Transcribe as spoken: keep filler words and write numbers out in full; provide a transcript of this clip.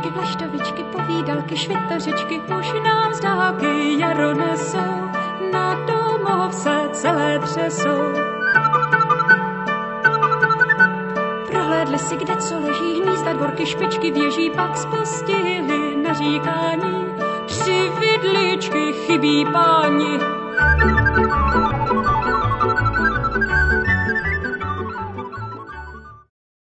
Bábečky, vlaštovičky, povídalky, švitořečky už nám z dálky jaro nesou, na domov se celé třesou. Prohlédli si, kde co leží, hnízda, dvorky, špičky, věží, pak spustili na říkání. Tři vidličky chybí páni.